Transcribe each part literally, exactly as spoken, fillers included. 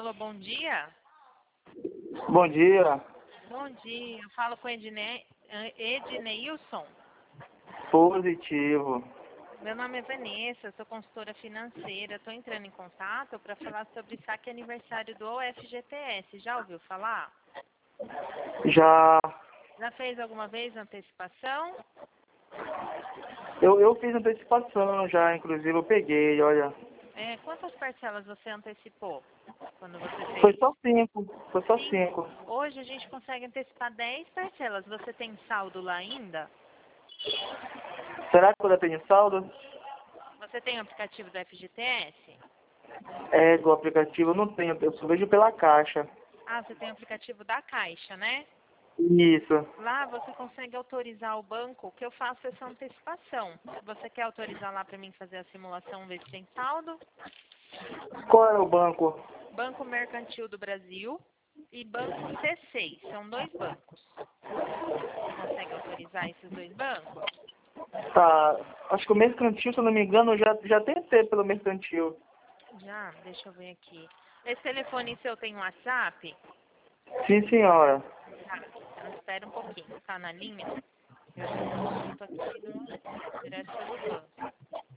Alô, bom dia? Bom dia. Bom dia, eu falo com Edne... Edneilson. Positivo. Meu nome é Vanessa, sou consultora financeira. Estou entrando em contato para falar sobre saque aniversário do O F G T S. Já ouviu falar? Já. Já fez alguma vez antecipação? Eu, eu fiz antecipação já, inclusive eu peguei, olha. É, quantas parcelas você antecipou quando você fez? Foi só cinco. Foi só cinco. Hoje a gente consegue antecipar dez parcelas. Você tem saldo lá ainda? Será que eu tenho saldo? Você tem o aplicativo do F G T S? É, do aplicativo eu não tenho, eu só vejo pela caixa. Ah, você tem o aplicativo da Caixa, né? Isso. Lá você consegue autorizar o banco que eu faço essa antecipação. Você quer autorizar lá para mim fazer a simulação, ver se tem saldo? Qual é o banco? Banco Mercantil do Brasil e Banco C seis. São dois bancos. Você consegue autorizar esses dois bancos? Tá. Acho que o mercantil, se eu não me engano, eu já, já tentei pelo mercantil. Já, deixa eu ver aqui. Esse telefone seu tem WhatsApp? Sim, senhora. Tá, então espera um pouquinho. Tá na linha? Eu já consulto aqui no, direto pelo banco.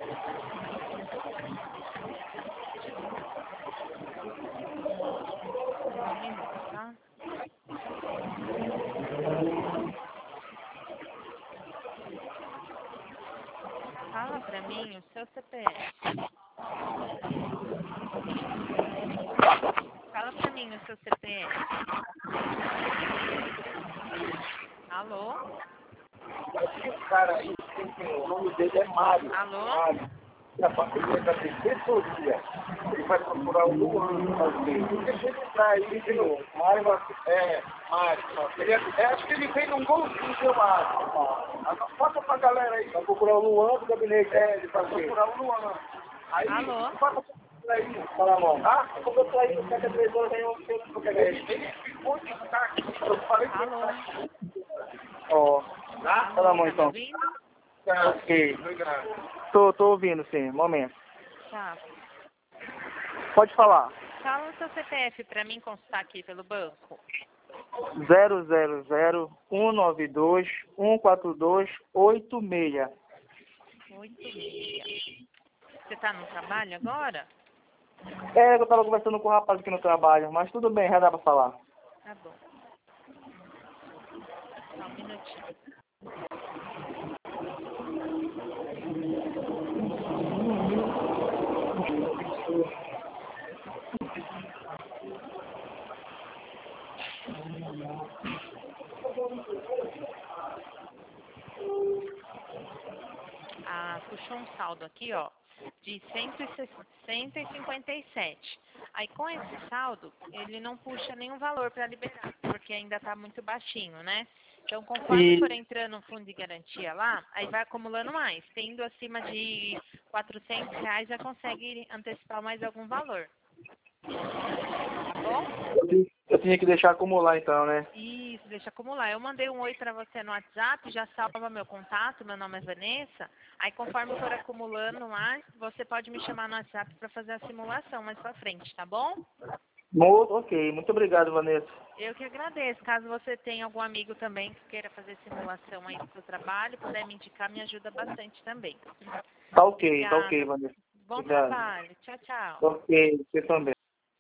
Só um minuto, tá? Fala pra mim o seu C P F. Fala pra mim o seu C P F. Alô? Esse cara aí, o nome dele é Mário. Alô? Mário. E a família da defensoria. Ele vai procurar o Luan fazer. Deixa ele entrar aí de novo. Mário, é, Mário. Ele é, é, acho que ele vem num golzinho, eu acho. Passa pra galera aí. Vai procurar o Luan do gabinete. É, ele vai procurar o Luan. Aí, Alô? passa pra aí. Fala, mão. Ah, como eu tô aí, daqui a três horas aí eu tenho que pegar ele. Ele ficou de estar aqui. Eu falei que ele Alô? tá aqui. Ó. Tá? Fala, Alô, mãe, tá me então. ouvindo? Tá. Ok. Obrigado. Tô, tô ouvindo, sim. Momento. Tá. Pode falar. Fala o seu C P F pra mim consultar aqui pelo banco. zero zero zero um nove dois um quatro dois oito seis. Oito seis. Você tá no trabalho agora? É, eu tava conversando com o rapaz aqui no trabalho, mas tudo bem, já dá pra falar. Tá bom. Só um minutinho. Ah, puxou um saldo aqui, ó, de cento e cinquenta e sete. Aí com esse saldo, ele não puxa nenhum valor para liberar, porque ainda está muito baixinho, né? Então, conforme E, for entrando o fundo de garantia lá, aí vai acumulando mais. Tendo acima de quatrocentos reais, já consegue antecipar mais algum valor. Tá bom? eu, tinha- eu tinha que deixar acumular então, né? Isso, deixa acumular. Eu mandei um oi para você no WhatsApp, já salva meu contato, meu nome é Vanessa. Aí conforme for acumulando lá, você pode me chamar no WhatsApp para fazer a simulação mais pra frente, tá bom? Mo- ok, muito obrigado, Vanessa. Eu que agradeço. Caso você tenha algum amigo também que queira fazer simulação aí do seu trabalho, puder me indicar, me ajuda bastante também. Tá ok, tá ok, Obrigada. Vanessa. Bom Obrigado. trabalho. Tchau, tchau. Ok, você também.